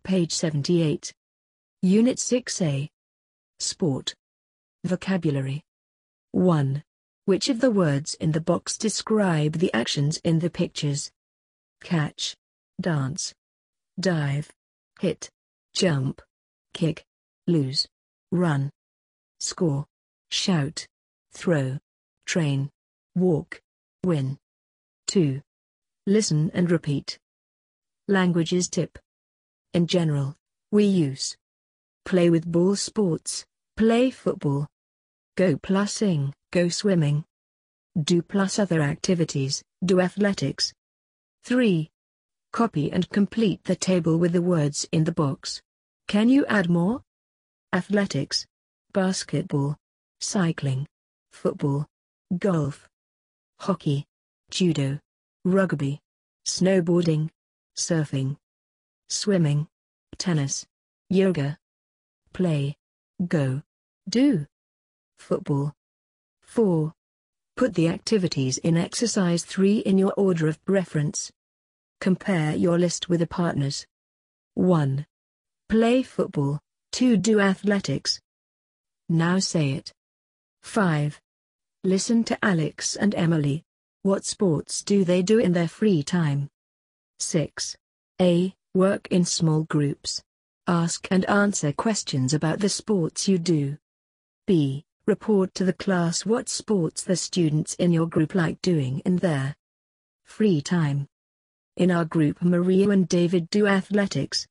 page 78. Unit 6A. Sport. Vocabulary. 1. Which of the words in the box describe the actions in the pictures? Catch, dance, dive, hit, jump, kick, lose, run, score, shout, throw, train, walk, win. 2. Listen and repeat. Languages tip. In general, we use play with ball sports, play football. Go plus sing, go swimming. Do plus other activities, do athletics. 3. Copy and complete the table with the words in the box. Can you add more? Athletics, basketball, cycling, football, golf, hockey, judo, rugby, snowboarding, surfing, swimming, tennis, yoga. Play, go, do. Football. 4. Put the activities in exercise 3 in your order of preference. Compare your list with a partner's. 1. Play football, 2. Do athletics. Now say it. 5. Listen to Alex and Emily. What sports do they do in their free time? 6. A. Work in small groups. Ask and answer questions about the sports you do. B. Report to the class what sports the students in your group like doing in their free time. In our group, Maria and David do athletics.